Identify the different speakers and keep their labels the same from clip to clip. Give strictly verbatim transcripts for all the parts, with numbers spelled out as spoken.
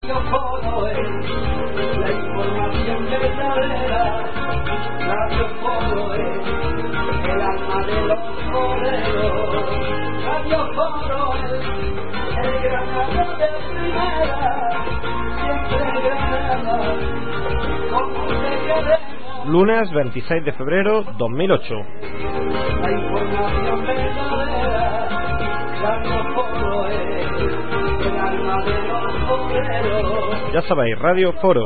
Speaker 1: Foro es la información verdadera, Radio Foro es el alma de los foreros, Radio Foro es el Granada de primera, siempre Granada, como te queremos.
Speaker 2: Lunes veintiséis de febrero dos mil ocho.
Speaker 1: La información verdadera, Radio Foro es el alma de los foreros.
Speaker 2: Ya sabéis, Radio Foro.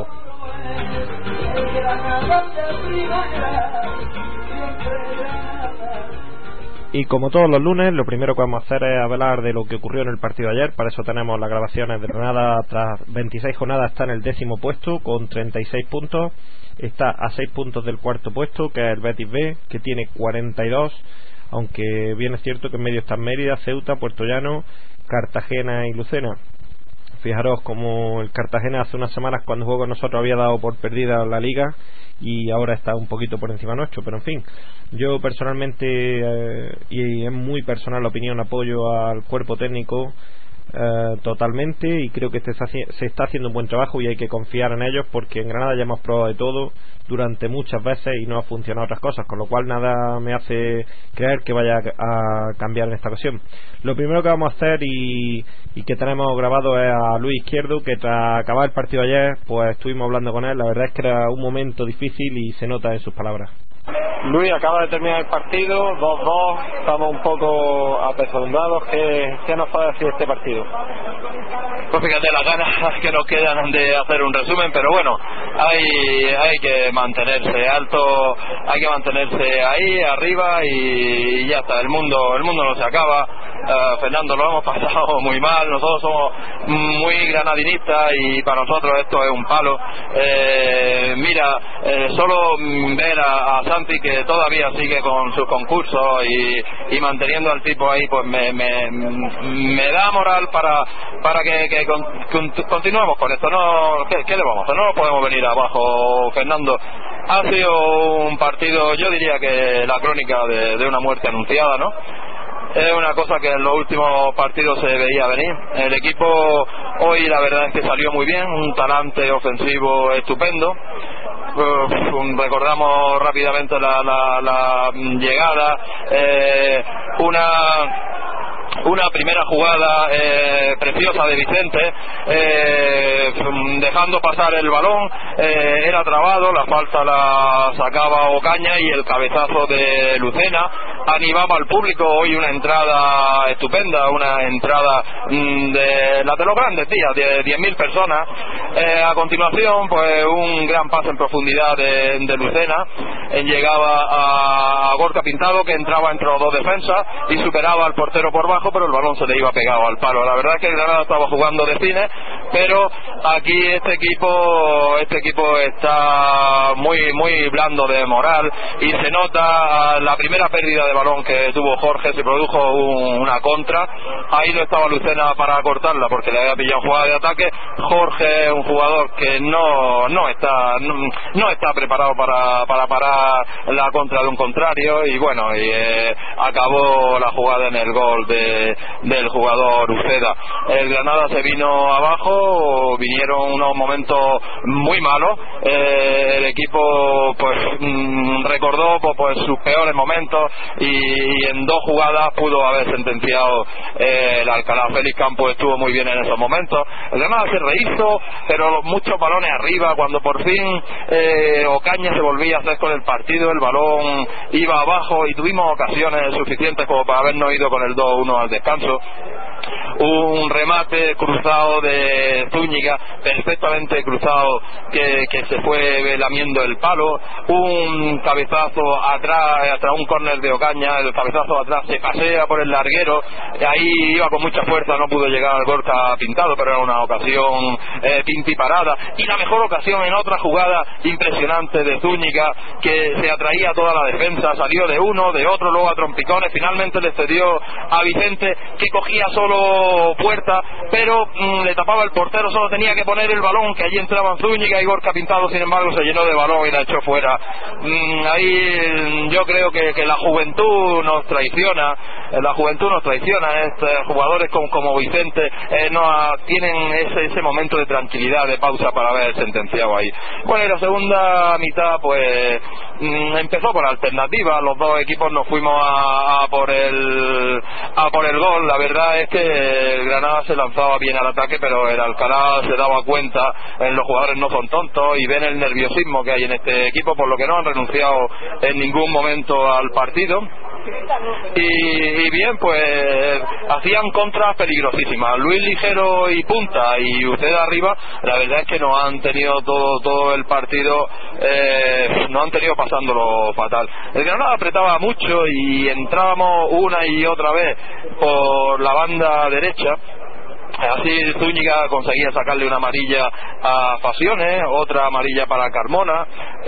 Speaker 2: Y como todos los lunes, lo primero que vamos a hacer es hablar de lo que ocurrió en el partido de ayer. Para eso tenemos las grabaciones de Granada. Tras veintiséis jornadas está en el décimo puesto con treinta y seis puntos. Está a seis puntos del cuarto puesto, que es el Betis B, que tiene cuarenta y dos. Aunque bien es cierto que en medio están Mérida, Ceuta, Puerto Llano, Cartagena y Lucena. Fijaros como el Cartagena hace unas semanas, cuando jugó con nosotros, había dado por perdida la liga y ahora está un poquito por encima nuestro. Pero en fin, yo personalmente, eh, y es muy personal la opinión, apoyo al cuerpo técnico eh, totalmente, y creo que este se está haciendo un buen trabajo y hay que confiar en ellos, porque en Granada ya hemos probado de todo durante muchas veces y no ha funcionado otras cosas, con lo cual nada me hace creer que vaya a cambiar en esta ocasión. Lo primero que vamos a hacer y, y que tenemos grabado es a Luis Izquierdo, que tras acabar el partido ayer pues estuvimos hablando con él. La verdad es que era un momento difícil y se nota en sus palabras.
Speaker 3: Luis, acaba de terminar el partido, dos dos, estamos un poco apesadumbrados. ¿Qué, ¿Qué nos puede decir este partido?
Speaker 4: Pues fíjate las ganas que nos quedan de hacer un resumen, pero bueno, hay, hay que mantenerse alto, hay que mantenerse ahí arriba y, y ya está. El mundo, el mundo no se acaba. Uh, Fernando, lo hemos pasado muy mal, nosotros somos muy granadinistas y para nosotros esto es un palo. Eh, mira, eh, solo ver a, a Santi, que todavía sigue con sus concursos y, y manteniendo al tipo ahí, pues me, me, me da moral para para que, que con, con, continuemos con esto. No, ¿qué, ¿Qué le vamos a hacer? No nos podemos venir abajo, Fernando. Ha sido un partido, yo diría que la crónica de, de una muerte anunciada, ¿no? Es una cosa que en los últimos partidos se veía venir. El equipo hoy la verdad es que salió muy bien, un talante ofensivo estupendo. Uh, recordamos rápidamente la, la, la llegada, eh, una una primera jugada eh, preciosa de Vicente, eh, dejando pasar el balón, eh, era trabado, la falta la sacaba Ocaña y el cabezazo de Lucena animaba al público. Hoy una entrada estupenda, una entrada mm, de la de los grandes días, de diez mil personas. Eh, a continuación, pues un gran pase en profundidad de, de Lucena, eh, llegaba a, a Gorka Pintado, que entraba entre los dos defensas y superaba al portero por bajo, pero el balón se le iba pegado al palo. La verdad es que el Granada estaba jugando de cine, pero aquí este equipo este equipo está muy muy blando de moral y se nota la primera pérdida de balón que tuvo Jorge. Se produjo un, una contra, ahí no estaba Lucena para cortarla porque le había pillado jugada de ataque. Jorge es un jugador que no no está no, no está preparado para, para parar la contra de un contrario y bueno, y eh, acabó la jugada en el gol de del jugador Uceda. El Granada se vino abajo, vinieron unos momentos muy malos, eh, el equipo pues mm, recordó pues, pues sus peores momentos y, y en dos jugadas pudo haber sentenciado eh, el Alcalá. Félix Campos estuvo muy bien en esos momentos. El Granada se rehizo, pero muchos balones arriba. Cuando por fin eh, Ocaña se volvía a hacer con el partido, el balón iba abajo y tuvimos ocasiones suficientes como para habernos ido con el dos uno al descanso. Un remate cruzado de Zúñiga, perfectamente cruzado, que, que se fue lamiendo el palo. Un cabezazo atrás, hasta un córner de Ocaña, el cabezazo atrás se pasea por el larguero, ahí iba con mucha fuerza, no pudo llegar al Gorka Pintado, pero era una ocasión eh, pintiparada. Y la mejor ocasión en otra jugada impresionante de Zúñiga, que se atraía toda la defensa, salió de uno, de otro, luego a trompicones, finalmente le cedió a Vicente, que cogía solo Puerta, pero mmm, le tapaba el portero solo tenía que poner el balón, que allí entraban Zúñiga y Gorka Pintado, sin embargo se llenó de balón y la echó fuera. Mm, ahí yo creo que, que la juventud nos traiciona, la juventud nos traiciona, estos jugadores como, como Vicente eh, no ah, tienen ese, ese momento de tranquilidad, de pausa para haber sentenciado ahí. Bueno, y la segunda mitad pues mm, empezó por alternativa, los dos equipos nos fuimos a, a por el a por el gol. La verdad es que el Granada se lanzaba bien al ataque, pero el Alcalá se daba cuenta, eh, los jugadores no son tontos y ven el nerviosismo que hay en este equipo, por lo que no han renunciado en ningún momento al partido. Y, y bien, pues hacían contras peligrosísimas. Luis Ligero y punta y usted arriba, la verdad es que no han tenido todo todo el partido, eh, no han tenido pasándolo fatal. El Granada apretaba mucho y entrábamos una y otra vez por la banda derecha. Así Zúñiga conseguía sacarle una amarilla a Fasiones, otra amarilla para Carmona.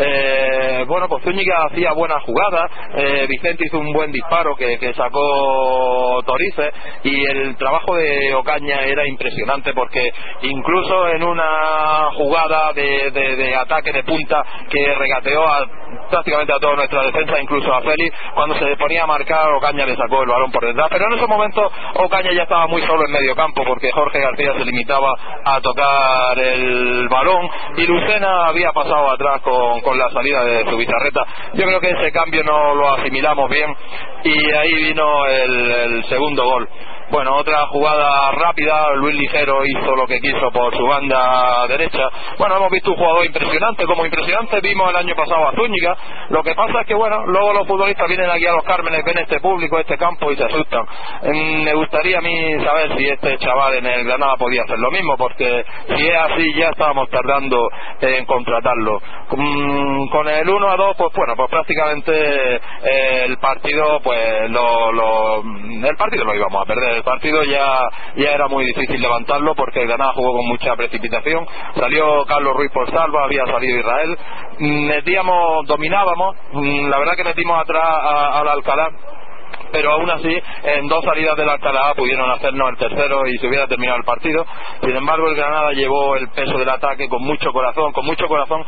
Speaker 4: Eh, bueno, pues Zúñiga hacía buenas jugadas, eh, Vicente hizo un buen disparo que, que sacó Torices, y el trabajo de Ocaña era impresionante, porque incluso en una jugada de, de, de ataque de punta que regateó a, prácticamente a toda nuestra defensa, incluso a Félix, cuando se ponía a marcar, Ocaña le sacó el balón por detrás, pero en ese momento Ocaña ya estaba muy solo en medio campo, porque Jorge García se limitaba a tocar el balón y Lucena había pasado atrás con, con la salida de Zubizarreta. Yo creo que ese cambio no lo asimilamos bien y ahí vino el, el segundo gol. Bueno, otra jugada rápida, Luis Ligero hizo lo que quiso por su banda derecha. Bueno, hemos visto un jugador impresionante, como impresionante vimos el año pasado a Zúñiga. Lo que pasa es que, bueno, luego los futbolistas vienen aquí a Los Cármenes, ven este público, este campo y se asustan. Mm, me gustaría a mí saber si este chaval en el Granada podía hacer lo mismo, porque si es así ya estábamos tardando en contratarlo. Mm, con el uno a dos, pues bueno, pues prácticamente eh, el partido, pues lo, lo, el partido lo íbamos a perder. El partido ya, ya era muy difícil levantarlo, porque el Granada jugó con mucha precipitación. Salió Carlos Ruiz por salva, había salido Israel, metíamos, dominábamos, la verdad que metimos atrás al Alcalá, pero aún así en dos salidas del Alcalá pudieron hacernos el tercero y se hubiera terminado el partido. Sin embargo, el Granada llevó el peso del ataque con mucho corazón, con mucho corazón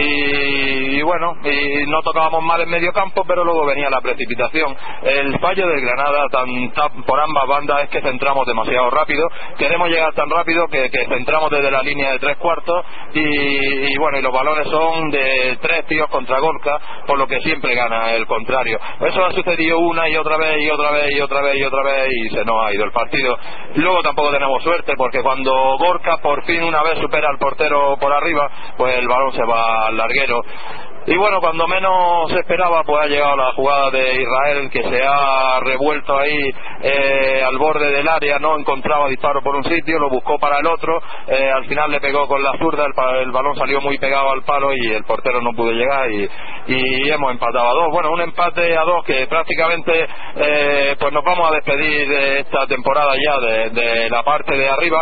Speaker 4: y, y bueno, y no tocábamos mal en medio campo, pero luego venía la precipitación. El fallo del Granada tan, tan, por ambas bandas es que centramos demasiado rápido, queremos llegar tan rápido que, que centramos desde la línea de tres cuartos y, y bueno, y los balones son de tres tíos contra Gorka, por lo que siempre gana el contrario. Eso ha sucedido una y otra vez y otra vez y otra vez y otra vez y se nos ha ido el partido. Luego tampoco tenemos suerte, porque cuando Gorka por fin una vez supera al portero por arriba, pues el balón se va al larguero. Y bueno, cuando menos se esperaba, pues ha llegado la jugada de Israel, que se ha revuelto ahí eh, al borde del área, no encontraba disparo por un sitio, lo buscó para el otro, eh, al final le pegó con la zurda, el, el balón salió muy pegado al palo y el portero no pudo llegar y, y hemos empatado a dos. Bueno, un empate a dos que prácticamente eh, pues nos vamos a despedir de esta temporada ya de, de la parte de arriba.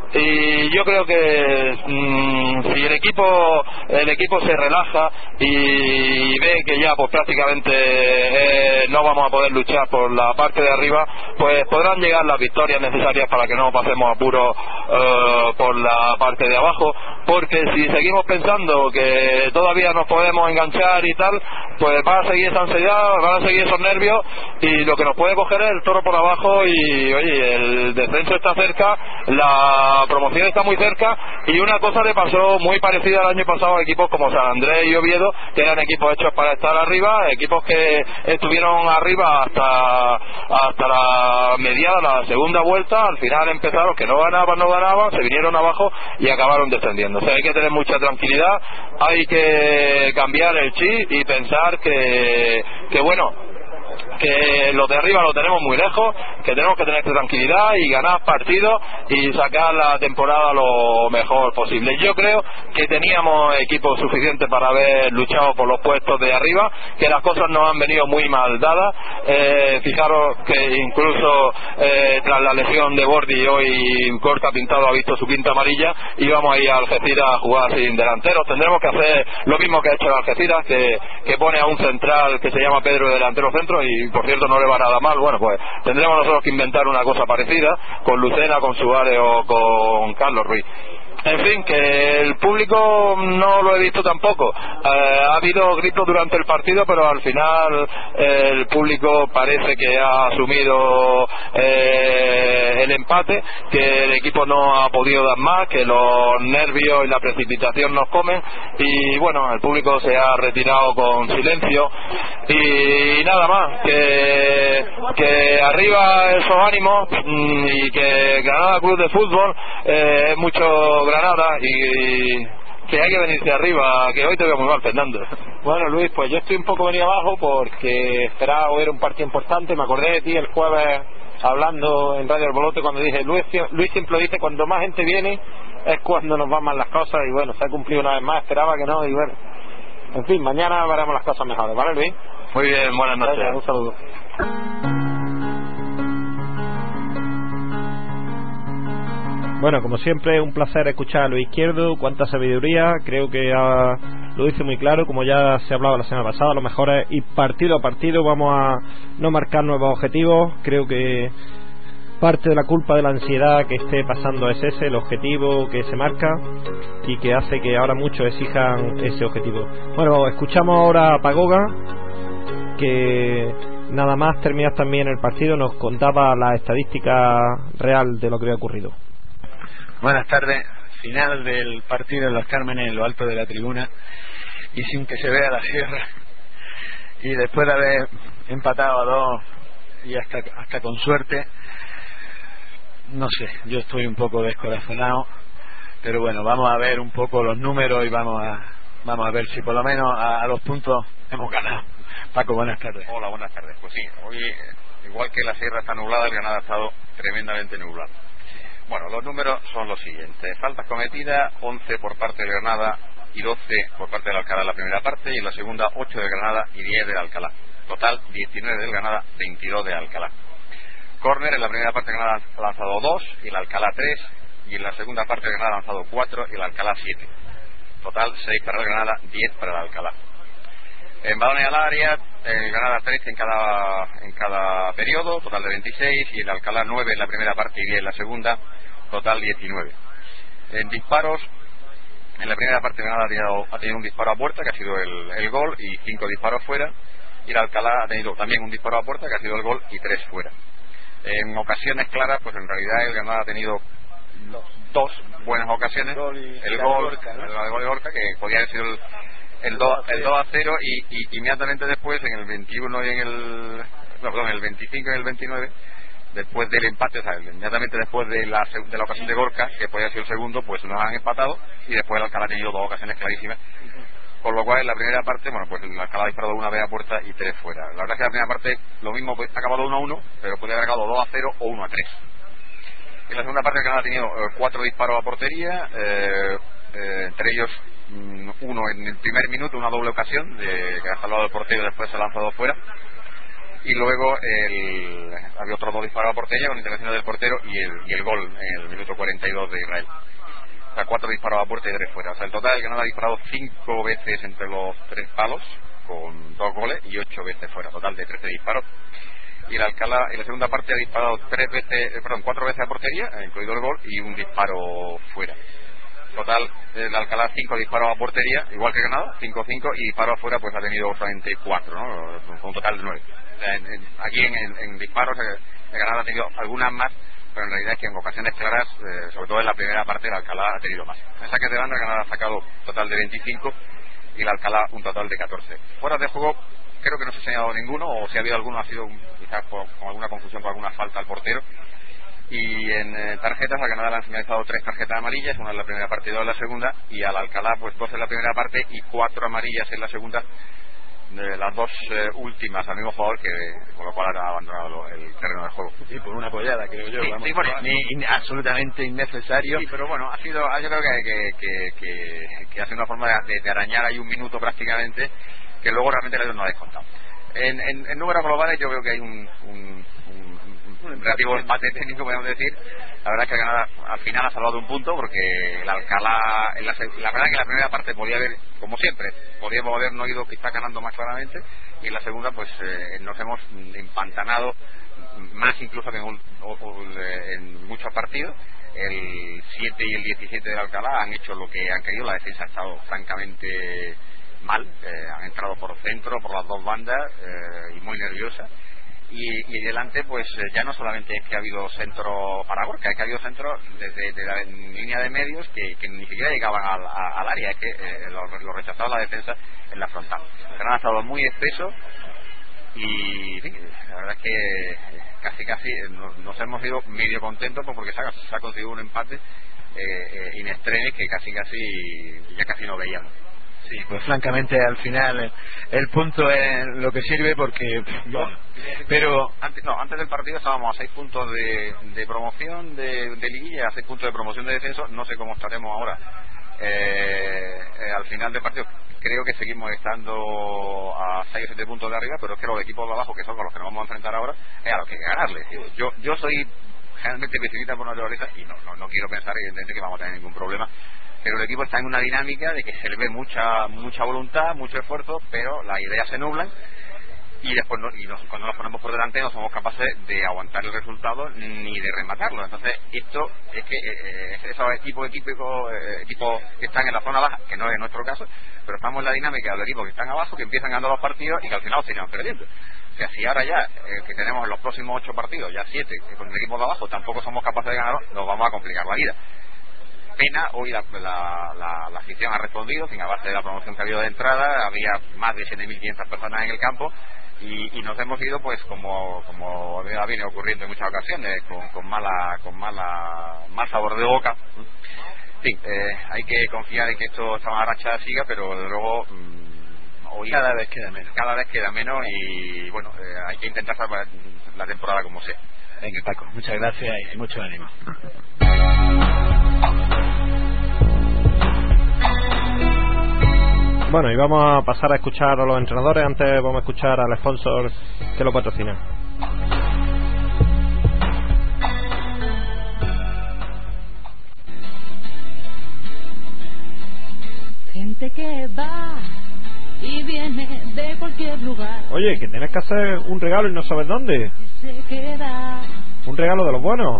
Speaker 4: Y yo creo que mmm, si el equipo el equipo se relaja y ve que ya pues prácticamente eh, no vamos a poder luchar por la parte de arriba, pues podrán llegar las victorias necesarias para que no pasemos apuros eh, por la parte de abajo, porque si seguimos pensando que todavía nos podemos enganchar y tal, pues va a seguir esa ansiedad, van a seguir esos nervios y lo que nos puede coger es el toro por abajo y oye, el descenso está cerca, la promoción está muy cerca y una cosa le pasó muy parecida al año pasado a equipos como San Andrés y Oviedo, que eran equipos hechos para estar arriba, equipos que estuvieron arriba hasta hasta la mediada, la segunda vuelta, al final empezaron que no ganaban, no ganaban, se vinieron abajo y acabaron descendiendo. O sea, hay que tener mucha tranquilidad, hay que cambiar el chip y pensar que, que bueno, que los de arriba lo tenemos muy lejos, que tenemos que tener tranquilidad y ganar partidos y sacar la temporada lo mejor posible. Yo creo que teníamos equipo suficiente para haber luchado por los puestos de arriba, que las cosas nos han venido muy mal dadas. Eh, fijaros que incluso eh, tras la lesión de Bordi hoy Gorka Pintado ha visto su quinta amarilla y vamos a ir a Algeciras a jugar sin delanteros. Tendremos que hacer lo mismo que ha hecho el Algeciras, que, que pone a un central que se llama Pedro de delantero centro y por cierto no le va nada mal. Bueno, pues tendremos nosotros que inventar una cosa parecida con Lucena, con Suárez o con Carlos Ruiz. En fin, que el público no lo he visto tampoco. Eh, ha habido gritos durante el partido, pero al final eh, el público parece que ha asumido eh, el empate, que el equipo no ha podido dar más, que los nervios y la precipitación nos comen, y bueno, el público se ha retirado con silencio y nada más, que, que arriba esos ánimos y que Granada Club de Fútbol eh, es mucho Granada y que hay que venirse arriba, que hoy te veo muy mal, Fernando.
Speaker 3: Bueno, Luis, pues yo estoy un poco venido abajo porque esperaba oír un partido importante. Me acordé de ti el jueves hablando en Radio El Bolote cuando dije, Luis, Luis siempre dice, cuando más gente viene es cuando nos van mal las cosas, y bueno, se ha cumplido una vez más, esperaba que no, y bueno, en fin, mañana veremos las cosas mejores, ¿vale, Luis?
Speaker 4: Muy bien, buenas noches.
Speaker 3: Venga, un saludo.
Speaker 2: Bueno, como siempre, un placer escuchar a Luis Izquierdo, cuánta sabiduría, creo que ha, lo dice muy claro, como ya se hablaba la semana pasada, lo mejor es ir partido a partido, vamos a no marcar nuevos objetivos, creo que parte de la culpa de la ansiedad que esté pasando es ese, el objetivo que se marca y que hace que ahora muchos exijan ese objetivo. Bueno, escuchamos ahora a Pagoga, que nada más terminar también el partido nos contaba la estadística real de lo que había ocurrido.
Speaker 5: Buenas tardes, final del partido en Los Cármenes, en lo alto de la tribuna y sin que se vea la sierra, y después de haber empatado a dos y hasta, hasta con suerte, no sé, yo estoy un poco descorazonado, pero bueno, vamos a ver un poco los números y vamos a vamos a ver si por lo menos a, a los puntos hemos ganado. Paco, buenas tardes.
Speaker 6: Hola, buenas tardes. Pues sí, hoy igual que la sierra está nublada, el Granada ha estado tremendamente nublado. Bueno, los números son los siguientes: faltas cometidas, once por parte de Granada y doce por parte del Alcalá en la primera parte, y en la segunda ocho de Granada y diez del Alcalá. Total diecinueve del Granada, veintidós de Alcalá. Córner, en la primera parte Granada ha lanzado dos y el Alcalá tres, y en la segunda parte Granada ha lanzado cuatro y el Alcalá siete. Total seis para el Granada, diez para el Alcalá. En balones al área, el Granada trece en cada en cada periodo, total de veintiséis, y el Alcalá nueve en la primera parte y diez en la segunda, total diecinueve. En disparos, en la primera parte Granada ha tenido, ha tenido un disparo a puerta, que ha sido el, el gol, y cinco disparos fuera, y el Alcalá ha tenido también un disparo a puerta, que ha sido el gol, y tres fuera. En ocasiones claras, pues en realidad el Granada ha tenido dos buenas ocasiones, el gol, y, el gol, Gorka, ¿no? el gol de Gorka, que podía haber sido el El dos a cero, y, y inmediatamente después, en el veintiuno y en el no, perdón, en el veinticinco y en el veintinueve, después del empate, o sea, inmediatamente después de la, de la ocasión de Gorka, que podía ser el segundo, pues nos han empatado, y después el Alcalá ha tenido dos ocasiones clarísimas, con lo cual en la primera parte, bueno, pues el Alcalá ha disparado una vez a puerta y tres fuera. La verdad es que en la primera parte lo mismo, pues, ha acabado uno a uno, pero podría haber acabado dos a cero o uno a tres. En la segunda parte el Granada ha tenido eh, cuatro disparos a portería, eh, eh, entre ellos mm, uno en el primer minuto, una doble ocasión de que ha salvado el portero y después se ha lanzado fuera, y luego el, había otros dos disparos a portería con intervención del portero y el, y el gol en el minuto cuarenta y dos de Israel. O sea, cuatro disparos a puerta y tres fuera. O sea, el total el Granada ha disparado cinco veces entre los tres palos con dos goles y ocho veces fuera, total de trece disparos. Y el Alcalá en la segunda parte ha disparado tres veces, eh, perdón, cuatro veces a portería, incluido el gol, y un disparo fuera. Total, el Alcalá cinco disparos a portería, igual que Granada, cinco cinco, y disparos afuera pues ha tenido solamente cuatro, ¿no? Con un total de nueve. O sea, en, en, aquí en, en, en disparos el, el Granada ha tenido algunas más, pero en realidad es que en ocasiones claras, eh, sobre todo en la primera parte, el Alcalá ha tenido más. En saques de banda el Granada ha sacado un total de veinticinco y el Alcalá un total de catorce. Fuera de juego creo que no se ha señalado ninguno, o si ha habido alguno ha sido quizás por, con alguna confusión, por alguna falta al portero. Y en eh, tarjetas, al Granada le han señalizado tres tarjetas amarillas, una en la primera parte y dos en la segunda, y al Alcalá pues dos en la primera parte y cuatro amarillas en la segunda, de las dos eh, últimas al mismo jugador, que con lo cual ha abandonado el terreno del juego.
Speaker 5: Y por una pollada, creo yo.
Speaker 6: Sí,
Speaker 5: vamos,
Speaker 6: sí, bueno,
Speaker 5: ni, ni, absolutamente innecesario.
Speaker 6: Sí, pero bueno, ha sido, yo creo que, que, que, que, que ha sido una forma de, de arañar ahí un minuto prácticamente, que luego realmente el no ha descontado. En, en, en números globales yo veo que hay un, un, un un relativo empate técnico, podemos decir. La verdad es que Granada al final ha salvado un punto, porque el Alcalá, en la, la verdad es que en la primera parte podía haber, como siempre, podíamos haber no ido quizá ganando más claramente, y en la segunda pues eh, nos hemos empantanado más incluso que en, un, o, o, en muchos partidos. El siete y el diecisiete de Alcalá han hecho lo que han querido, la defensa ha estado francamente mal, eh, han entrado por centro, por las dos bandas, eh, y muy nerviosa. Y, y delante pues eh, ya no solamente es que ha habido centro para Gorka, es que ha habido centro desde de la línea de medios que, que ni siquiera llegaban al, a, al área, es que eh, lo, lo rechazaba la defensa en la frontal. Pero han estado muy espeso y en fin, la verdad es que casi casi nos, nos hemos ido medio contentos porque se ha, se ha conseguido un empate eh, eh, in extremis que casi casi ya casi no veíamos.
Speaker 5: Sí, pues francamente al final el, el punto es lo que sirve porque bueno, pero
Speaker 6: antes no antes del partido estábamos a seis puntos de, de promoción de, de liguilla, a seis puntos de promoción de descenso. No sé cómo estaremos ahora eh, eh, al final del partido. Creo que seguimos estando a seis o siete puntos de arriba, pero es que los equipos de abajo, que son con los que nos vamos a enfrentar ahora, es a los que hay que ganarles. Yo, yo soy generalmente pesimista por naturaleza y no, no, no quiero pensar evidentemente que vamos a tener ningún problema, pero el equipo está en una dinámica de que se le ve mucha mucha voluntad, mucho esfuerzo, pero las ideas se nublan y después no, y nos, cuando nos ponemos por delante no somos capaces de aguantar el resultado ni de rematarlo. Entonces esto es que eh, esos equipos equipos, eh, equipos que están en la zona baja, que no es nuestro caso, pero estamos en la dinámica de los equipos que están abajo, que empiezan ganando los partidos y que al final los terminan perdiendo. O sea, si ahora ya eh, que tenemos en los próximos ocho partidos ya siete, que con el equipo de abajo tampoco somos capaces de ganar, nos vamos a complicar la vida. Pena, hoy la, la, la, la afición ha respondido, sin a base de la promoción que ha habido de entrada, había más de siete mil quinientas personas en el campo y, y nos hemos ido pues como como viene ocurriendo en muchas ocasiones, con, con mala con mala mal sabor de boca. Sí, eh, hay que confiar en que esto esta mala racha siga, pero desde luego mmm, hoy
Speaker 5: cada vez queda menos,
Speaker 6: cada vez queda menos y bueno, eh, hay que intentar salvar la temporada como sea.
Speaker 5: Venga, Paco, muchas gracias y mucho ánimo.
Speaker 2: Bueno, y vamos a pasar a escuchar a los entrenadores. Antes vamos a escuchar al sponsor que lo patrocina.
Speaker 7: Gente que va y viene de cualquier lugar.
Speaker 2: Oye, que tienes que hacer un regalo y no sabes dónde.
Speaker 7: Se queda.
Speaker 2: Un regalo de los buenos.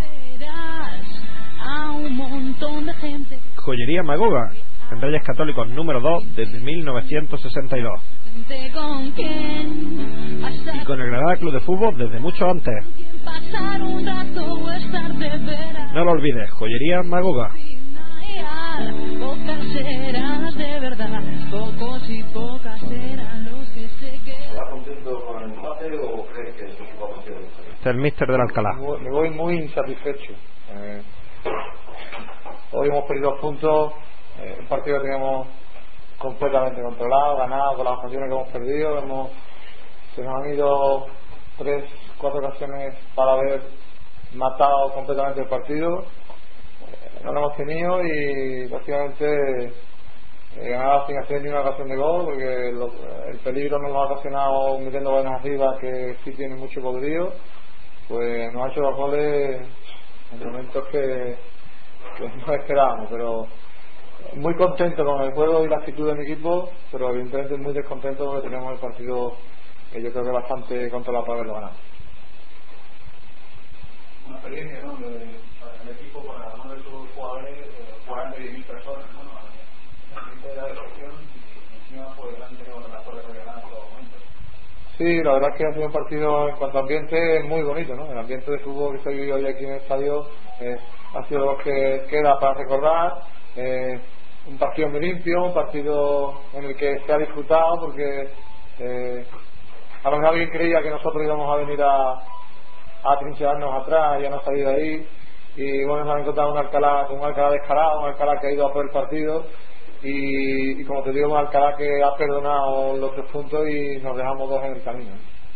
Speaker 7: A un montón de gente.
Speaker 2: Joyería Magoga, en Reyes Católicos número dos desde mil novecientos sesenta y dos.
Speaker 7: ¿Con quién?
Speaker 2: Y con el Granada Club de Fútbol desde mucho antes.
Speaker 7: Pasar un rato o estar de veras.
Speaker 2: No lo olvides, Joyería Magoga.
Speaker 7: Pocas serán de verdad, pocos y pocas serán los que se quedan.
Speaker 8: ¿Estás contento con el empate o crees que eso va a ser?
Speaker 2: Este es el míster del Alcalá.
Speaker 9: Me voy muy insatisfecho. Eh, hoy hemos perdido dos puntos, eh, un partido que teníamos completamente controlado, ganado con las ocasiones que hemos perdido. Hemos, se nos han ido tres, cuatro ocasiones para haber matado completamente el partido. No lo hemos tenido y prácticamente eh, ganado sin hacer ni una ocasión de gol, porque lo, el peligro nos lo ha ocasionado metiendo goles arriba, que sí tiene mucho poderío. Pues nos ha hecho los goles en momentos que, que no esperábamos, pero muy contento con el juego y la actitud de mi equipo, pero evidentemente muy descontento porque tenemos el partido que yo creo que bastante controlado para haberlo ganado.
Speaker 8: Una experiencia, ¿no? El equipo para uno de sus jugadores jugar entre diez mil personas, ¿no? La gente de la decepción y encima por delante con las fuerzas que ganan en todos momentos.
Speaker 9: Sí, la verdad es que ha sido un partido en cuanto a ambiente muy bonito, ¿no? El ambiente de fútbol que se ha vivido hoy aquí en el estadio eh, ha sido lo que queda para recordar. Eh, un partido muy limpio, un partido en el que se ha disfrutado porque eh, a lo mejor alguien creía que nosotros íbamos a venir a, a trincherarnos atrás y a no salir de ahí. Y bueno, nos han encontrado un Alcalá, un Alcalá descarado, un Alcalá que ha ido a por el partido y, y como te digo, un Alcalá que ha perdonado los tres puntos y nos dejamos dos en el camino.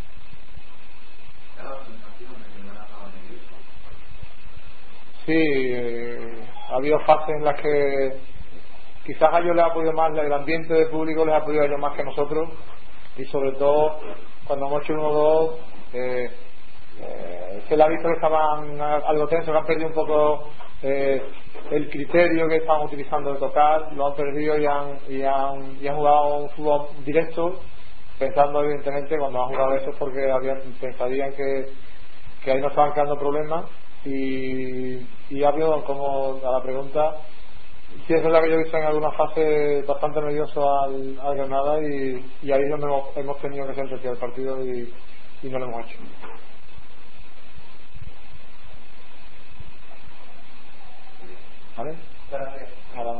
Speaker 9: Sí, eh, ha habido fases en las que quizás a ellos les ha podido más, el ambiente del público les ha podido a ellos más que a nosotros, y sobre todo cuando hemos hecho uno dos, eh, eh, se le ha visto que estaban algo tensos, que han perdido un poco eh, el criterio que estaban utilizando de tocar, lo han perdido y han, y han, y han jugado un fútbol directo, pensando evidentemente cuando han jugado eso porque habían, pensarían que, que ahí no estaban creando problemas. Y, y ha habido, como a la pregunta, sí es verdad que yo he visto en alguna fase bastante nervioso al, al Granada y, y ahí es donde hemos, hemos tenido que sentenciar el partido y, y no lo hemos hecho. ¿Vale? Gracias.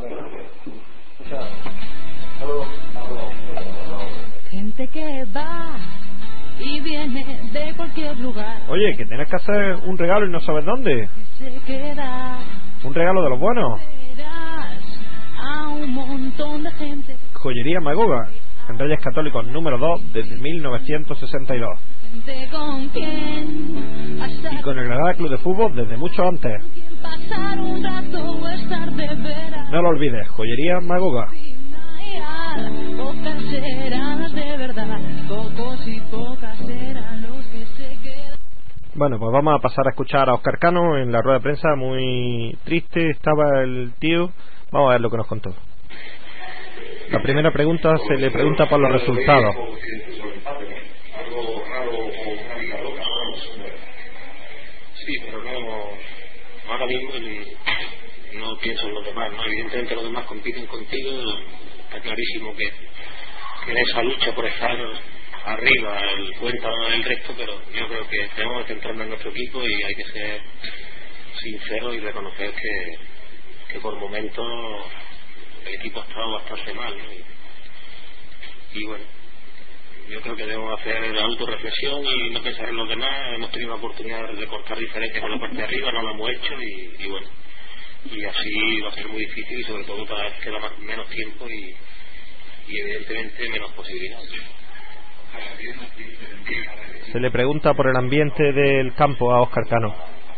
Speaker 7: Gente que va y viene de cualquier lugar.
Speaker 2: Oye, que tienes que hacer un regalo y no sabes dónde.
Speaker 7: Se queda.
Speaker 2: Un regalo de los buenos.
Speaker 7: A un montón de gente.
Speaker 2: Joyería Magoga, en Reyes Católicos número dos desde mil novecientos sesenta y dos.
Speaker 7: Gente con quien
Speaker 2: Y con el Granada Club de Fútbol desde mucho antes.
Speaker 7: pasar un rato o estar de veras.
Speaker 2: No lo olvides, Joyería Magoga.
Speaker 7: Pocas serán las de verdad, pocos y pocas serán los que se quedan.
Speaker 2: Bueno, pues vamos a pasar a escuchar a Óscar Cano en la rueda de prensa, muy triste estaba el tío. Vamos a ver lo que nos contó. La primera pregunta se le pregunta por los resultados.
Speaker 10: Sí, pero no, ahora mismo no pienso en los demás, ¿no? Evidentemente los demás compiten contigo, está clarísimo que, que en esa lucha por estar arriba el cuenta el resto, pero yo creo que tenemos que centrarnos en nuestro equipo y hay que ser sinceros y reconocer que, que por momentos el equipo ha estado bastante mal, ¿no? y, y bueno, yo creo que debemos hacer autorreflexión y no pensar en los demás. Hemos tenido la oportunidad de cortar diferencias con la parte de arriba, no lo hemos hecho y, y bueno, y así va a ser muy difícil y sobre todo cada vez queda más, menos tiempo y, y evidentemente menos posibilidades.
Speaker 2: Se le pregunta por el ambiente del campo a Óscar Cano.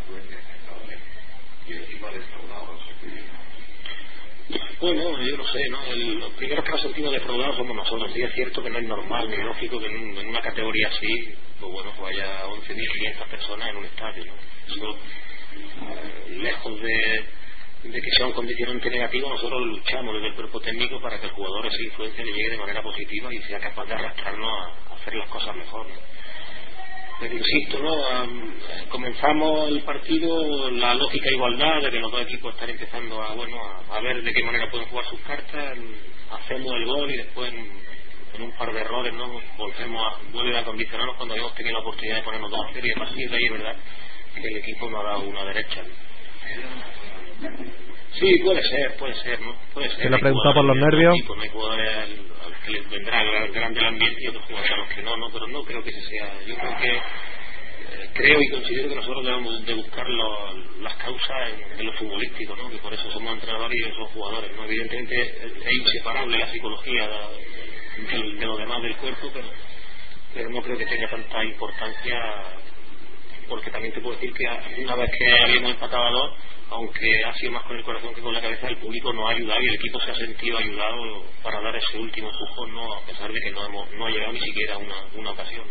Speaker 10: Bueno, yo no sé, ¿no? El, los primeros que nos sentimos defraudados somos nosotros. Sí es cierto que no es normal ni lógico que en, un, en una categoría así, pues bueno, pues haya once mil quinientas personas en un estadio, ¿no? Eso, eh, lejos de, de que sea un condicionante negativo, nosotros luchamos desde el cuerpo técnico para que el jugador esa influencia le llegue de manera positiva y sea capaz de arrastrarnos a, a hacer las cosas mejor, ¿no? Pero insisto, ¿no? Um, comenzamos el partido la lógica igualdad de que los dos equipos están empezando a bueno a, a ver de qué manera pueden jugar sus cartas, hacemos el gol y después en, en un par de errores no volvemos a vuelven a condicionarnos cuando habíamos tenido la oportunidad de ponernos dos a cero y a partir de ahí es verdad que el equipo no ha dado una derecha, ¿no? Sí, puede ser, puede ser, ¿no? Puede ser.
Speaker 2: Se le ha preguntado por los nervios.
Speaker 10: Equipo, no hay jugadores a los que les vendrá grande el ambiente y otros jugadores a los que no, no, pero no creo que ese sea. Yo creo que eh, creo y considero que nosotros debemos de buscar lo, las causas en, en lo futbolístico, ¿no? Que por eso somos entrenadores y esos jugadores, ¿no? Evidentemente es inseparable la psicología de, de, de lo demás del cuerpo, pero, pero no creo que tenga tanta importancia, porque también te puedo decir que una vez que habíamos empatado a dos, aunque ha sido más con el corazón que con la cabeza, el público nos ha ayudado y el equipo se ha sentido ayudado para dar ese último empujón, ¿no? A pesar de que no hemos no ha llegado ni siquiera una, una ocasión.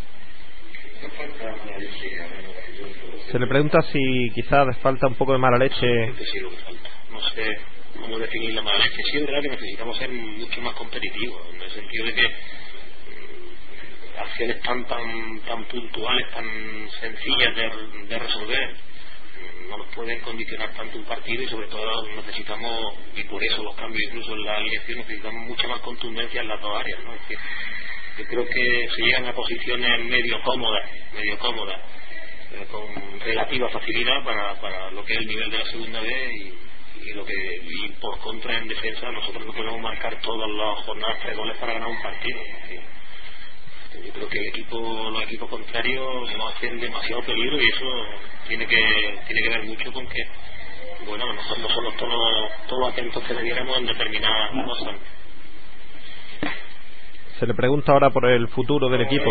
Speaker 2: Se le pregunta si quizás les falta un poco de mala leche.
Speaker 10: Sí, lo que falta. No sé cómo definir la mala leche. Sí, es verdad que necesitamos ser mucho más competitivos, en el sentido de que mmm, acciones tan tan tan puntuales, tan sencillas de, de resolver, no nos pueden condicionar tanto un partido y sobre todo necesitamos, y por eso los cambios incluso en la alineación, necesitamos mucha más contundencia en las dos áreas, ¿no? Es decir, yo creo que se llegan a posiciones medio cómodas, medio cómodas, eh, con relativa facilidad para, para lo que es el nivel de la segunda vez y, y lo que y por contra en defensa nosotros no podemos marcar todas las jornadas tres goles para ganar un partido. Es decir, yo creo que el equipo, los equipos contrarios no hacen demasiado peligro y eso tiene que tiene que ver mucho con que bueno, a lo mejor no somos todos todos atentos que debiéramos en determinadas cosas.
Speaker 2: Se le pregunta ahora por el futuro del equipo.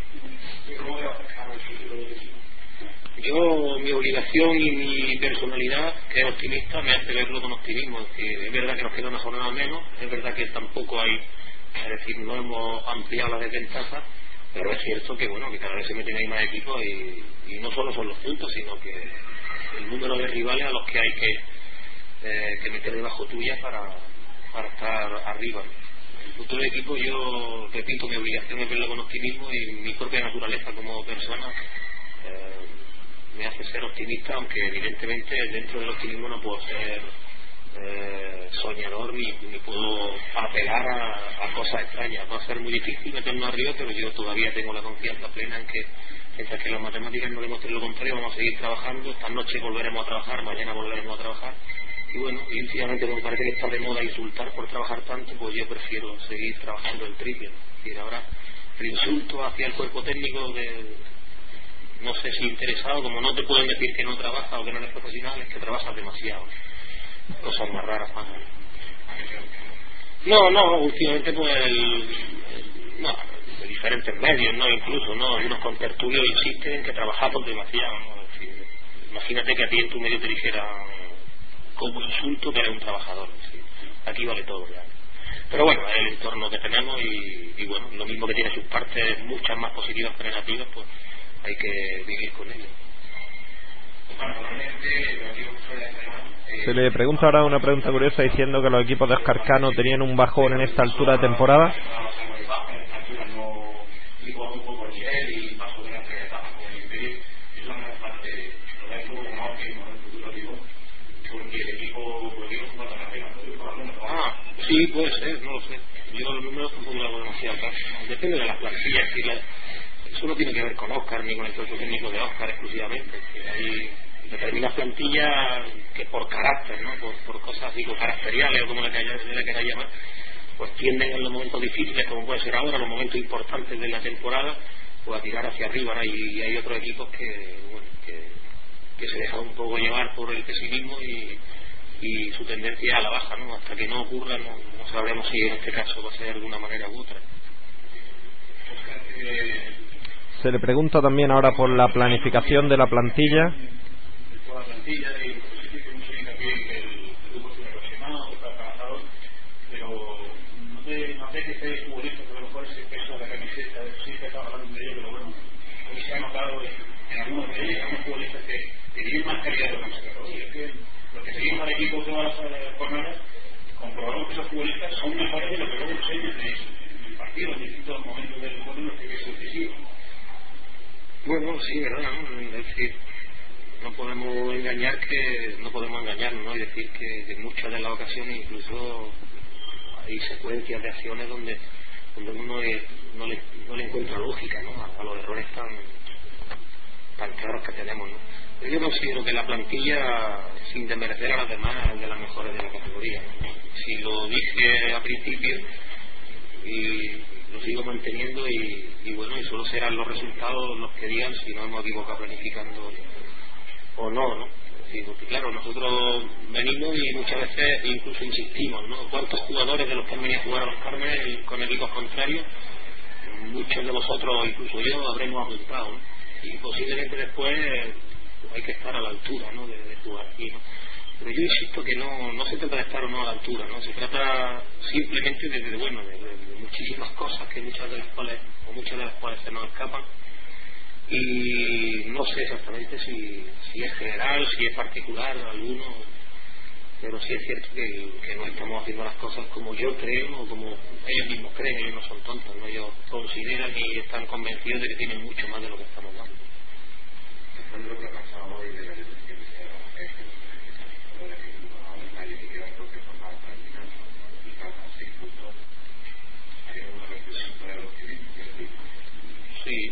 Speaker 10: Yo, mi obligación y mi personalidad, que es optimista, me hace verlo con optimismo. Es decir, es verdad que nos queda una jornada menos, es verdad que tampoco hay, es decir, no hemos ampliado la desventaja, pero es cierto que bueno, que cada vez se meten ahí más equipos y, y no solo son los puntos, sino que el número de rivales a los que hay que, eh, que meter debajo tuya para, para estar arriba. El futuro del equipo, yo repito, mi obligación es verlo con optimismo y mi propia naturaleza como persona eh, me hace ser optimista, aunque evidentemente dentro del optimismo no puedo ser eh, soñador ni, ni puedo apelar a, a cosas extrañas. Va a ser muy difícil meternos arriba, pero yo todavía tengo la confianza plena en que mientras que las matemáticas no demuestren lo contrario, vamos a seguir trabajando. Esta noche volveremos a trabajar, mañana volveremos a trabajar y bueno, y últimamente me parece que está de moda insultar por trabajar tanto, pues yo prefiero seguir trabajando el triple. Es decir, ahora el insulto hacia el cuerpo técnico de no sé si interesado, como no te pueden decir que no trabajas o que no eres profesional, es que trabajas demasiado. Cosas más raras, Juan. No, no, últimamente pues el, el, no, de diferentes medios, no, incluso, no, algunos contertulios insisten en que trabajamos demasiado, ¿no? Es decir, imagínate que a ti en tu medio te dijera como insulto que eres un trabajador, ¿sí? Aquí vale todo ya. Pero bueno, es el entorno que tenemos y, y bueno, lo mismo que tiene sus partes muchas más positivas que negativas, pues hay que vivir con ello.
Speaker 2: Se le pregunta ahora una pregunta curiosa diciendo que los equipos de Óscar Cano tenían un bajón en esta altura de temporada.
Speaker 10: Ah, sí, puede ser, no lo sé. Yo los números tampoco lo hago demasiado caso. Depende de las plantillas. Si la, eso no tiene que ver con Óscar ni con el cuerpo técnico de Óscar exclusivamente. Hay determinadas plantillas que por carácter, ¿no? por, por cosas psicocaracteriales o como le queráis llamar, pues tienden en los momentos difíciles, como puede ser ahora, los momentos importantes de la temporada, pues a tirar hacia arriba, ¿no? y, y hay otros equipos que, bueno, que, que se dejan un poco llevar por el pesimismo y, y su tendencia a la baja, ¿no? Hasta que no ocurra no, no sabremos si en este caso va a ser de una manera u otra.
Speaker 2: Se le pregunta también ahora por la planificación de la plantilla.
Speaker 8: La plantilla y mucho hincapié en que el grupo es aproximado, está trabajador, pero no sé, no sé que esté futbolista, que a lo mejor ese peso de la camiseta, sí que estaba hablando de ello, pero bueno, hoy se ha notado en algunos de ellos, algunos futbolistas que, que tienen más calidad de los y es que los que seguimos al equipo todas las jornadas, comprobamos que esos futbolistas son mejores de lo que luego enseñan en el partido, en distintos momentos del juego en los que es decisivo.
Speaker 10: Bueno, sí, verdad, ¿no? Es decir, no podemos engañar que no podemos engañarnos, ¿no? Y decir que en muchas de las ocasiones incluso hay secuencias de acciones donde donde uno es, no, le, no le encuentra lógica, ¿no? A, a los errores tan tan claros que tenemos, ¿no? Pero yo considero que la plantilla, sin desmerecer a las demás, es de las mejores de la categoría, ¿no? Si lo dije a principio y lo sigo manteniendo y, y bueno, y solo serán los resultados los que digan si nos hemos equivocado planificando o no, ¿no? Es decir, porque claro, nosotros venimos y muchas veces incluso insistimos, ¿no? ¿Cuántos jugadores de los que han venido a jugar a los Cármenes con equipos contrarios, muchos de vosotros, incluso yo, habremos apuntado, ¿no? Y posiblemente después hay que estar a la altura, ¿no? De, de jugar aquí, ¿no? Pero yo insisto que no, no se trata de estar o no a la altura, ¿no? Se trata simplemente de, de bueno, de, de, de muchísimas cosas que muchas de las cuales, o muchas de las cuales se nos escapan, y no sé exactamente si, si es general, si es particular, alguno, pero sí es cierto que, que no estamos haciendo las cosas como yo creo, o como ellos mismos creen. Ellos no son tontos, ¿no? Ellos consideran y están convencidos de que tienen mucho más de lo que estamos dando. Sí,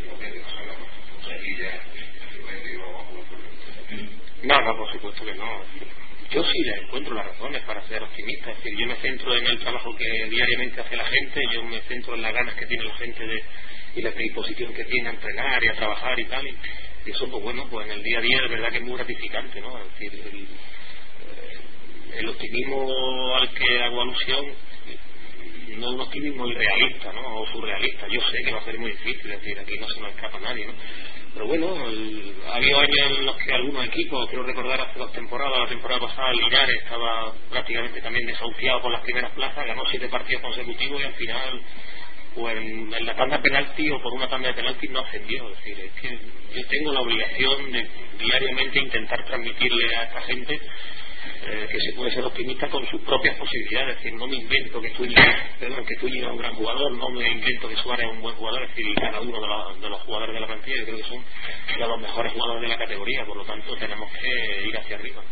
Speaker 10: no, no, por supuesto que no. Yo sí les encuentro las razones para ser optimista. Es decir, yo me centro en el trabajo que diariamente hace la gente, yo me centro en las ganas que tiene la gente de, y la predisposición que tiene a entrenar y a trabajar y tal. Y eso, pues bueno, pues en el día a día es verdad que es muy gratificante, ¿no? Es decir, el, el optimismo al que hago alusión no es un optimismo irrealista, ¿no? O surrealista. Yo sé que va a ser muy difícil, es decir, aquí no se nos escapa nadie, ¿no? Pero bueno, el, ha habido años en los que algunos equipos, quiero recordar hace dos temporadas, la temporada pasada Linares estaba prácticamente también desahuciado por las primeras plazas, ganó siete partidos consecutivos y al final o en, en la tanda de penalti o por una tanda de penalti no ascendió. Es decir, es que yo tengo la obligación de diariamente intentar transmitirle a esta gente eh, que se puede ser optimista con sus propias posibilidades. Es decir, no me invento que Zúñiga, perdón, que Zúñiga es un gran jugador, no me invento que Suárez es un buen jugador. Es decir, cada uno de, la, de los jugadores de la plantilla yo creo que son de los mejores jugadores de la categoría, por lo tanto tenemos que ir hacia arriba.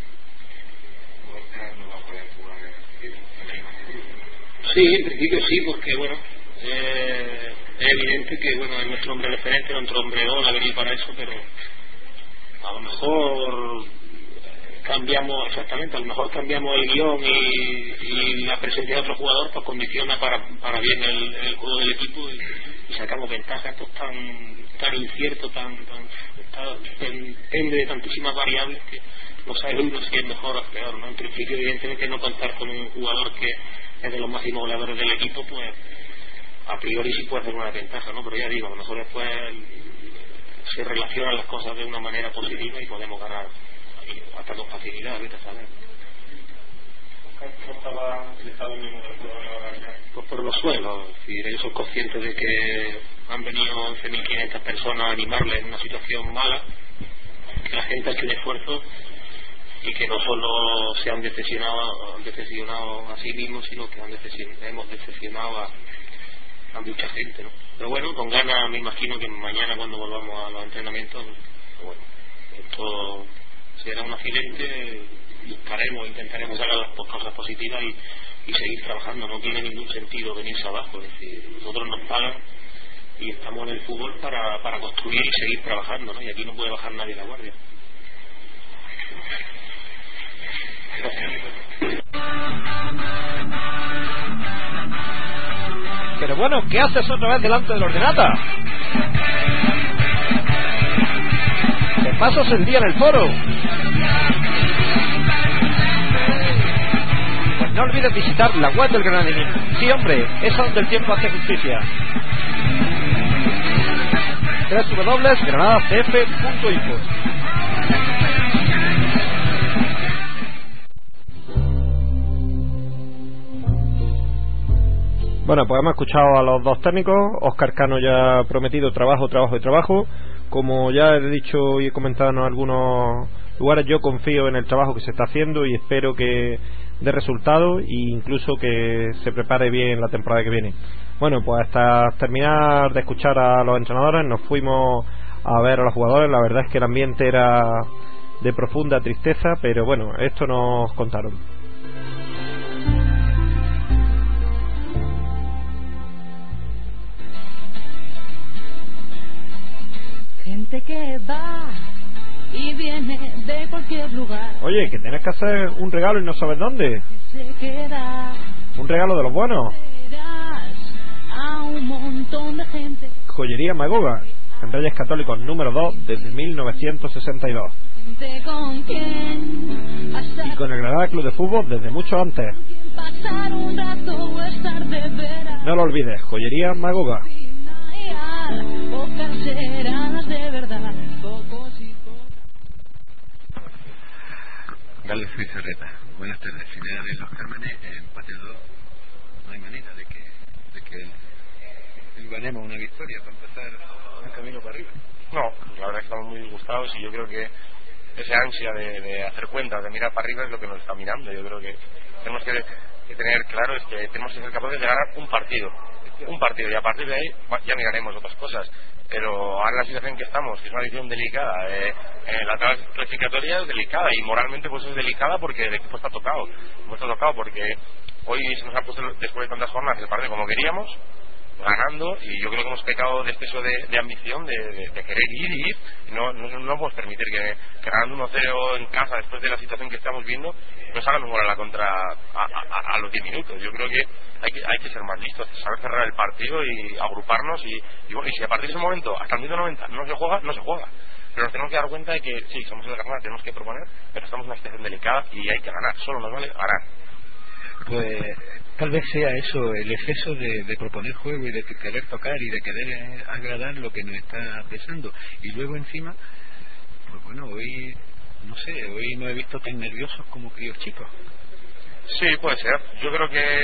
Speaker 10: Sí, en principio sí, porque bueno, eh, es evidente que bueno, es nuestro hombre referente, nuestro hombre gol ha venido para eso, pero a lo mejor cambiamos, exactamente, a lo mejor cambiamos el guión y, y la presencia de otro jugador pues condiciona para, para bien el, el juego del equipo y, y sacamos ventaja. Esto es tan, tan incierto, tan, tan, tan depende de tantísimas variables que no sabe uno si es mejor o peor, ¿no? En principio, evidentemente, no contar con un jugador que es de los máximos goleadores del equipo, pues a priori sí puede hacer una ventaja, ¿no? Pero ya digo, a lo mejor después se relacionan las cosas de una manera positiva y podemos ganar hasta con facilidad, ahorita saber. Pues por los suelos, es decir, ellos son conscientes de que han venido once mil quinientas personas a animarles en una situación mala, que la gente ha hecho un esfuerzo y que no solo se han decepcionado, han decepcionado a sí mismos, sino que han decepcionado, hemos decepcionado a, a mucha gente, ¿no? Pero bueno, con ganas me imagino que mañana cuando volvamos a los entrenamientos, bueno, esto será un accidente, buscaremos, intentaremos sacar las cosas positivas y, y seguir trabajando. No tiene ningún sentido venirse abajo, es decir, nosotros nos pagan y estamos en el fútbol para, para construir y seguir trabajando, ¿no? Y aquí no puede bajar nadie la guardia.
Speaker 2: Pero bueno, ¿qué haces otra vez delante del ordenata? Te pasas el día en el foro. Pues no olvides visitar la web del Granadinismo. Sí, hombre, es a donde el tiempo hace justicia. doble u doble u doble u punto granada c f punto info. Bueno, pues hemos escuchado a los dos técnicos. Óscar Cano ya ha prometido trabajo, trabajo y trabajo. Como ya he dicho y he comentado en algunos lugares, yo confío en el trabajo que se está haciendo y espero que dé resultados e incluso que se prepare bien la temporada que viene. Bueno, pues hasta terminar de escuchar a los entrenadores nos fuimos a ver a los jugadores. La verdad es que el ambiente era de profunda tristeza, pero bueno, esto nos contaron.
Speaker 7: Gente que va y viene de cualquier lugar.
Speaker 2: Oye, que tienes que hacer un regalo y no sabes dónde.
Speaker 7: Se queda.
Speaker 2: Un regalo de los buenos.
Speaker 7: A un montón de gente.
Speaker 2: Joyería Magoga, en Reyes Católicos número dos desde mil novecientos sesenta y dos.
Speaker 7: ¿Con quién?
Speaker 2: Y con el Granada Club de Fútbol desde mucho antes.
Speaker 7: Pasar un rato o estar de veras.
Speaker 2: No lo olvides, Joyería Magoga.
Speaker 7: Pocas serán de verdad, pocos y pocos.
Speaker 5: Gales Fizarreta, buenas tardes. Final de los Cármenes, empate dos. No hay manera de que, de que ganemos una victoria para empezar el camino para arriba.
Speaker 11: No, la verdad es que estamos muy disgustados y yo creo que esa ansia de, de hacer cuentas, de mirar para arriba es lo que nos está mirando. Yo creo que tenemos que, que tener claro es que tenemos que ser capaces de ganar un partido. un partido y a partir de ahí ya miraremos otras cosas, pero ahora la situación que estamos, que es una situación delicada, eh, eh, la tabla clasificatoria es delicada y moralmente pues es delicada porque el equipo está tocado, el está tocado porque hoy se nos ha puesto después de tantas jornadas el partido como queríamos, ganando, y yo creo que hemos pecado de exceso de, de ambición, de, de, de querer ir y ir, y no, no, no podemos permitir que, que ganando uno cero en casa después de la situación que estamos viendo nos hagan un gol a la contra a, a, a los diez minutos. Yo creo que hay, que hay que ser más listos, saber cerrar el partido y agruparnos y, y bueno, y si a partir de ese momento hasta el minuto noventa no se juega, no se juega, pero nos tenemos que dar cuenta de que sí, somos el Granada, tenemos que proponer, pero estamos en una situación delicada y hay que ganar, solo nos vale ganar.
Speaker 5: Pues tal vez sea eso, el exceso de, de proponer juego y de querer tocar y de querer eh, agradar lo que nos está pesando. Y luego encima, pues bueno, hoy, no sé, hoy no he visto tan nerviosos como críos chicos.
Speaker 11: Sí, puede ser. Yo creo que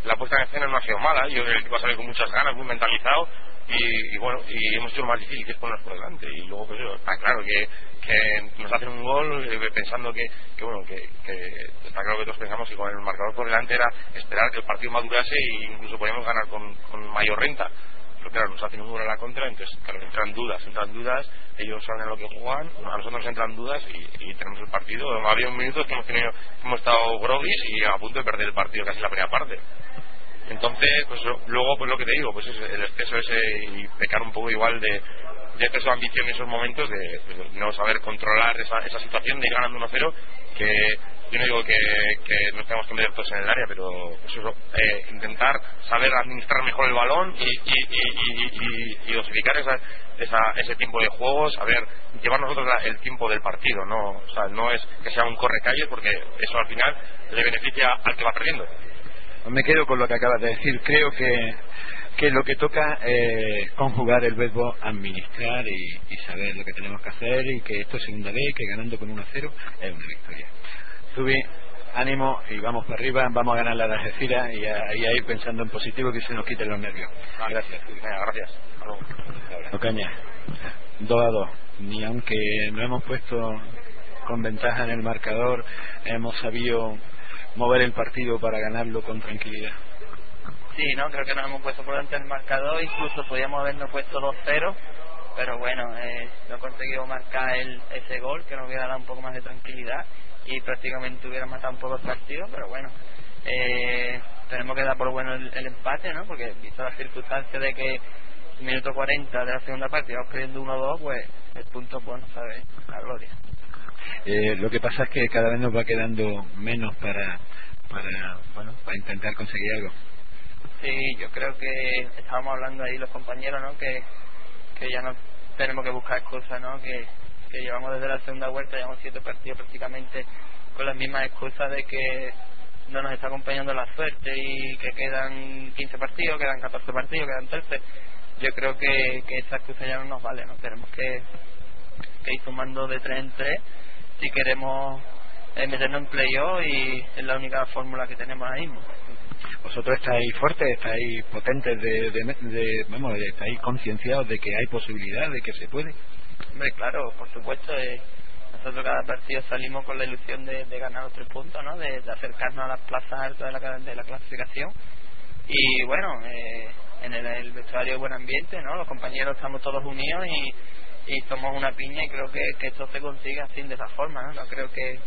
Speaker 11: la puesta en escena no ha sido mala, yo el equipo ha salido con muchas ganas, muy mentalizado, y, y bueno, y hemos hecho lo más difícil, que es ponernos por delante, y luego pues eso, está claro que, que nos hacen un gol eh, pensando que, que bueno, que, que está claro que todos pensamos que con el marcador por delante era esperar que el partido madurase e incluso podíamos ganar con, con mayor renta. Pero claro, nos hacen un gol a la contra, entonces claro, entran dudas, entran dudas, ellos saben lo que juegan, a nosotros nos entran dudas y, y tenemos el partido. Ha habido minutos que hemos tenido, hemos estado groguis y a punto de perder el partido casi la primera parte. Entonces, pues luego pues lo que te digo, pues es el exceso ese y pecar un poco igual de, de exceso de ambición en esos momentos, de, pues, de no saber controlar esa, esa situación de ir ganando uno cero, que yo no digo que, que nos tengamos que meter todos en el área, pero pues eso, eh, intentar saber administrar mejor el balón y, y, y, y, y, y dosificar esa, esa, ese tiempo de juego, saber llevar nosotros la, el tiempo del partido, no, o sea, no es que sea un correcalles, porque eso al final le beneficia al que va perdiendo.
Speaker 5: Me quedo con lo que acabas de decir. Creo que, que lo que toca es conjugar el verbo administrar y, y saber lo que tenemos que hacer, y que esto es segunda vez, que ganando con uno a cero es una victoria. Zubi, ánimo y vamos para arriba, vamos a ganar la de Algeciras y a, y a ir pensando en positivo, que se nos quiten los nervios. Gracias.
Speaker 11: Venga, gracias.
Speaker 5: Ocaña, dos a dos. Ni aunque no hemos puesto con ventaja en el marcador, hemos sabido mover el partido para ganarlo con tranquilidad.
Speaker 12: Sí, no, creo que nos hemos puesto por delante del marcador, incluso podíamos habernos puesto dos cero, pero bueno, eh, no conseguimos marcar el, ese gol que nos hubiera dado un poco más de tranquilidad y prácticamente hubiera matado un poco el partido, pero bueno, eh, tenemos que dar por bueno el, el empate, ¿no? Porque visto las circunstancias de que minuto cuarenta de la segunda parte vamos perdiendo uno a dos, pues el punto bueno, ¿sabes? La gloria.
Speaker 5: Eh, lo que pasa es que cada vez nos va quedando menos para, para, bueno, para intentar conseguir algo.
Speaker 12: Sí, yo creo que estábamos hablando ahí los compañeros, ¿no? Que, que ya no tenemos que buscar excusas, ¿no? Que, que llevamos desde la segunda vuelta, llevamos siete partidos prácticamente con las mismas excusas de que no nos está acompañando la suerte y que quedan quince partidos, quedan catorce partidos, quedan trece. Yo creo que, que esa excusa ya no nos vale, ¿no? Tenemos que, que ir sumando de tres en tres si queremos eh, meternos en playoff, y es la única fórmula que tenemos ahora mismo.
Speaker 5: Vosotros estáis fuertes, estáis potentes, de, de, de, vamos, estáis concienciados de que hay posibilidad, de que se puede.
Speaker 12: Hombre, claro, por supuesto. Eh, nosotros cada partido salimos con la ilusión de, de ganar los tres puntos, ¿no? De, de acercarnos a las plazas altas de la, de la clasificación. Y bueno, eh, en el, el vestuario hay buen ambiente, ¿no? Los compañeros estamos todos unidos y y somos una piña, y creo que, que esto se consigue así, de esa forma, ¿no? No creo que,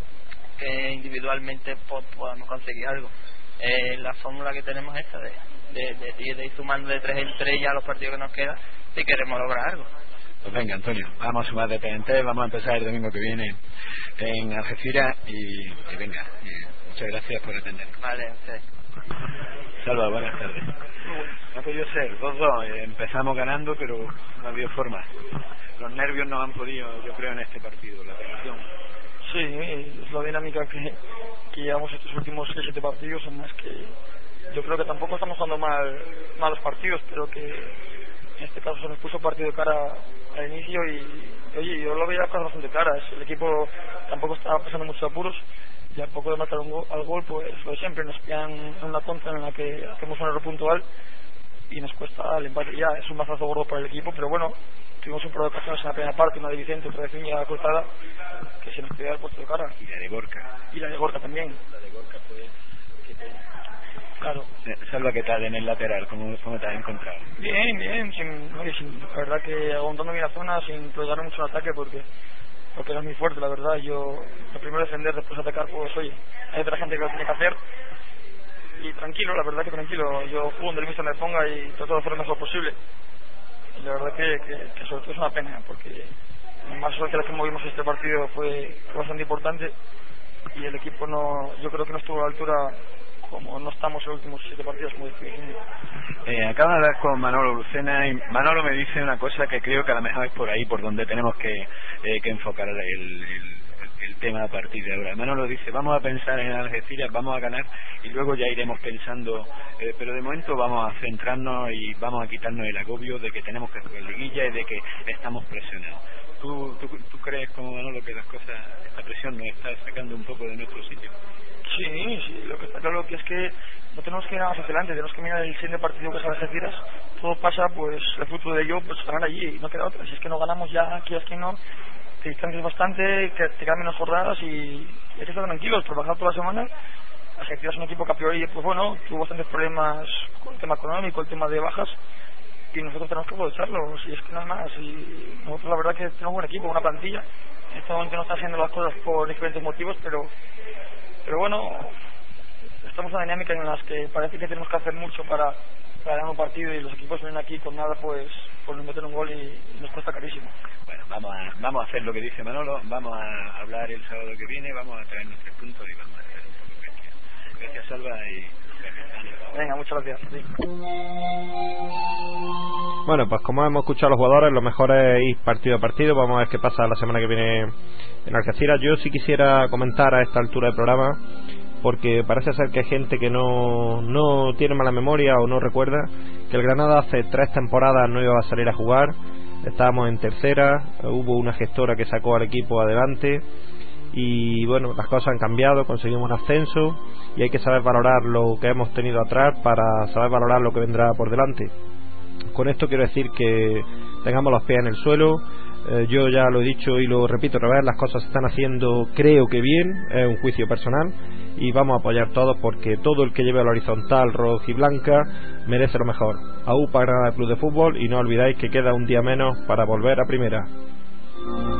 Speaker 12: que individualmente po podamos conseguir algo. Eh, la fórmula que tenemos es esta, de, de, de, de ir sumando de tres en tres ya los partidos que nos quedan, si queremos lograr algo.
Speaker 5: Pues venga, Antonio, vamos a sumar de tres en tres, vamos a empezar el domingo que viene en Algeciras, y, y venga, y muchas gracias por atendernos.
Speaker 12: Vale, a usted.
Speaker 5: Salva, buenas tardes. No ha podido ser, dos dos, eh, empezamos ganando, pero no ha habido forma. Los nervios nos han podido, yo creo, en este partido, la tensión.
Speaker 13: Sí, es la dinámica que, que llevamos estos últimos seis siete partidos, en más que yo creo que tampoco estamos jugando mal malos partidos, pero que en este caso se nos puso partido de cara al inicio y, oye, yo lo veía cosas bastante claras. El equipo tampoco estaba pasando muchos apuros, y al poco de marcar un gol, al gol, pues lo de siempre, nos pillan en una contra en la que hacemos un error puntual y nos cuesta el empate. Ya es un mazazo gordo para el equipo, pero bueno, tuvimos un par de ocasiones en la primera parte, una de Vicente, otra de Ciña cruzada, que se nos quedó el puesto de cara.
Speaker 5: Y la de Gorka.
Speaker 13: Y la de Gorka también.
Speaker 5: La de Gorka fue... Qué pena.
Speaker 13: Claro.
Speaker 5: Salva, ¿qué tal en el lateral? ¿Cómo, cómo te has encontrado?
Speaker 13: Bien, bien, sin, oye, sin, la verdad que aguantando bien la zona, sin proyectar mucho el ataque, porque porque no es muy fuerte, la verdad. Yo, lo primero defender, después atacar, pues oye, hay otra gente que lo tiene que hacer, y tranquilo, la verdad que tranquilo. Yo juego donde el mister me ponga y trato de hacer lo mejor posible, y la verdad que, que, que sobre todo es una pena, porque más que la que movimos este partido fue, fue bastante importante, y el equipo no, yo creo que no estuvo a la altura, como no estamos en los últimos siete partidos, como decía.
Speaker 5: Eh, acabo de hablar con Manolo Lucena, y Manolo me dice una cosa que creo que a lo mejor es por ahí por donde tenemos que, eh, que enfocar el, el, el tema a partir de ahora. Manolo dice, vamos a pensar en Algeciras, vamos a ganar, y luego ya iremos pensando, eh, pero de momento vamos a centrarnos y vamos a quitarnos el agobio de que tenemos que jugar liguilla y de que estamos presionados. ¿Tú, tú, tú crees, como Manolo, que las cosas, esta presión nos está sacando un poco de nuestro sitio?
Speaker 13: Sí, sí, lo que está claro que es que no tenemos que ir más hacia adelante, tenemos que mirar el siguiente partido que es a las Algeciras. Todo pasa, pues el fruto de ello, pues ganar allí y no queda otra. Si es que no ganamos ya, quieras que no, te distancias bastante, que te quedan menos jornadas y, y hay que estar tranquilos, trabajar toda la semana. Las Algeciras es un equipo que a priori, pues bueno, tuvo bastantes problemas con el tema económico, el tema de bajas, y nosotros tenemos que aprovecharlo, si es que no es más. Y nosotros la verdad que tenemos un buen equipo, una plantilla. En este momento no está haciendo las cosas por diferentes motivos, pero pero bueno, estamos en una dinámica en las que parece que tenemos que hacer mucho para, para ganar un partido y los equipos vienen aquí con nada, pues por no meter un gol y, y nos cuesta carísimo.
Speaker 5: Bueno, vamos a, vamos a hacer lo que dice Manolo, vamos a hablar el sábado que viene, vamos a traer nuestros puntos y vamos a hacer un poco de gestión. Gracias, Salva, y
Speaker 13: venga, muchas gracias. Sí.
Speaker 2: Bueno, pues como hemos escuchado a los jugadores, lo mejor es ir partido a partido. Vamos a ver qué pasa la semana que viene en Algeciras. Yo sí quisiera comentar a esta altura del programa, porque parece ser que hay gente que no, no tiene mala memoria o no recuerda que el Granada hace tres temporadas no iba a salir a jugar. Estábamos en tercera, hubo una gestora que sacó al equipo adelante y bueno, las cosas han cambiado, conseguimos un ascenso y hay que saber valorar lo que hemos tenido atrás para saber valorar lo que vendrá por delante. Con esto quiero decir que tengamos los pies en el suelo. Eh, yo ya lo he dicho y lo repito otra vez, las cosas se están haciendo creo que bien, es un juicio personal y vamos a apoyar todos porque todo el que lleve a la horizontal roja y blanca merece lo mejor. A U P A Granada Club de Fútbol, y no olvidáis que queda un día menos para volver a primera.